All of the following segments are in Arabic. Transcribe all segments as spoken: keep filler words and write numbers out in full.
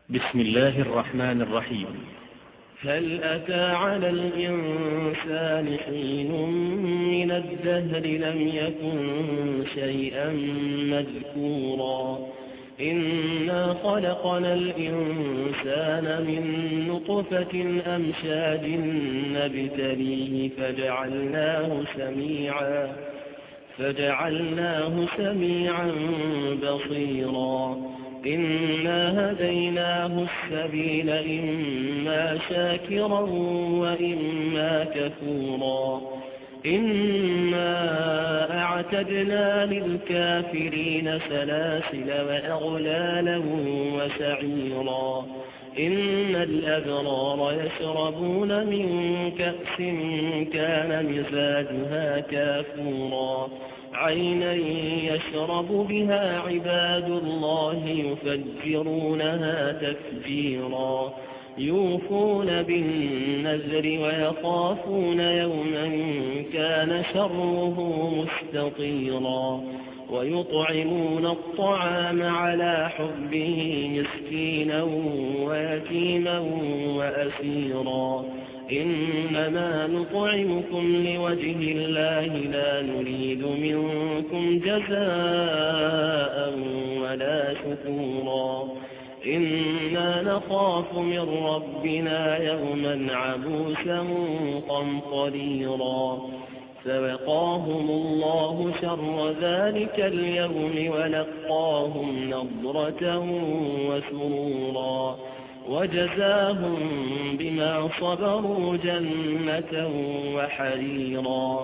بسم الله الرحمن الرحيم. هل أتى على الإنسان حين من الدهر لم يكن شيئا مذكورا إنا خلقنا الإنسان من نطفة أمشاج نبتليه فجعلناه سميعا فجعلناه سميعا بصيرا إنا هديناه السبيل إما شاكرا وإما كفورا إنا أعتدنا للكافرين سلاسل وأغلالا وسعيرا إن الأبرار يشربون من كأس كان مزاجها كافورا عينا يشرب بها عباد الله يفجرونها تفجيرا يوفون بالنذر ويخافون يوما كان شره مستطيرا ويطعمون الطعام على حبه مسكينا ويتيما وأسيرا إنما نطعمكم لوجه الله لا نريد منكم جزاء ولا شكورا إنا نخاف من ربنا يوما عبوسا قمطريرا فوقاهم الله شر ذلك اليوم ولقاهم نضرة وسرورا وجزاهم بما صبروا جنة وحريرا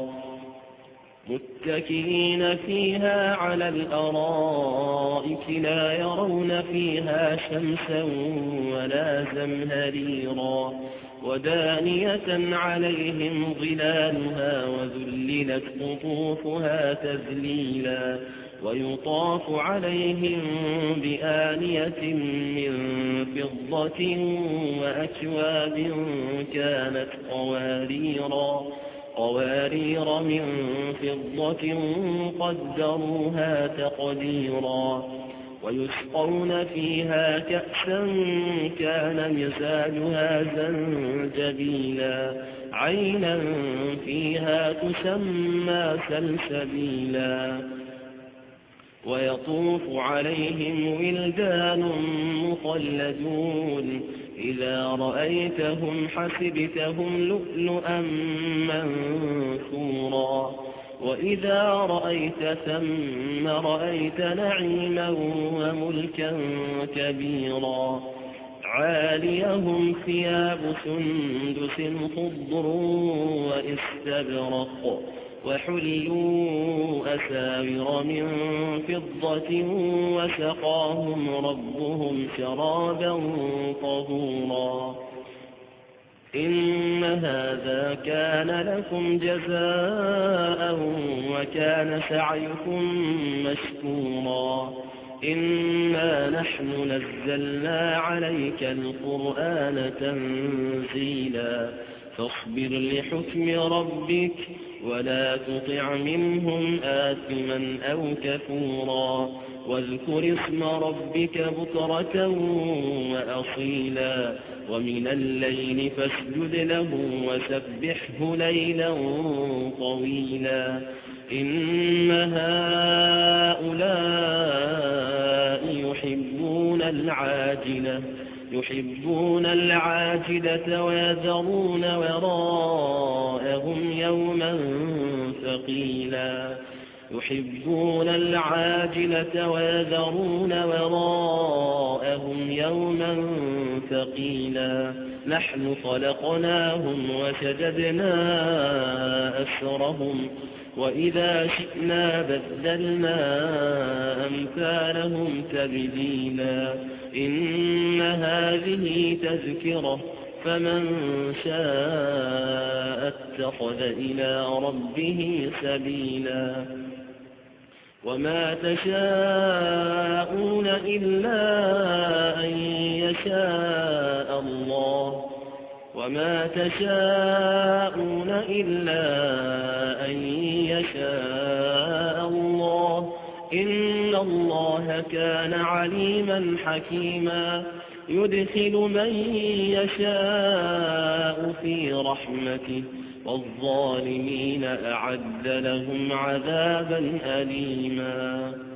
متكئين فيها على الأرائك لا يرون فيها شمسا ولا زمهريرا ودانية عليهم ظلالها وذللت قطوفها تذليلا ويطاف عليهم بآنية من فضة وأكواب كانت قواريرا قوارير من فضة قدروها تقديرا ويسقون فيها كأسا كان مزاجها زنجبيلا عينا فيها تسمى سلسبيلا ويطوف عليهم ولدان مخلدون إذا رأيتهم حسبتهم لؤلؤا منثورا وإذا رأيت ثم رأيت نعيما وملكا كبيرا عاليهم ثياب سندس خضر واستبرق وحلوا أساور من فضة وسقاهم ربهم شرابا طهورا إن هذا كان لكم جزاء وكان سعيكم مشكورا إنا نحن نزلنا عليك القرآن تنزيلا فاصبر لحكم ربك ولا تطع منهم آثما أو كفورا واذكر اسم ربك بكرة وأصيلا ومن الليل فاسجد له وسبحه ليلا طويلا إن هؤلاء يحبون العاجلة يحبون العاجلة ويذرون وراءهم يوما ثقيلا يحبون العاجلة ويذرون وراءهم يوما ثقيلا نحن خلقناهم وشددنا أسرهم وإذا شئنا بدلنا أمثالهم تبديلا إن هذه تذكرة فمن شاء اتخذ إلى ربه سبيلا وما تشاءون إلا أن يشاء الله وما تشاءون إلا أن يشاء الله إن الله كان عليما حكيما يدخل من يشاء في رحمته والظالمين أعد لهم عذابا أليما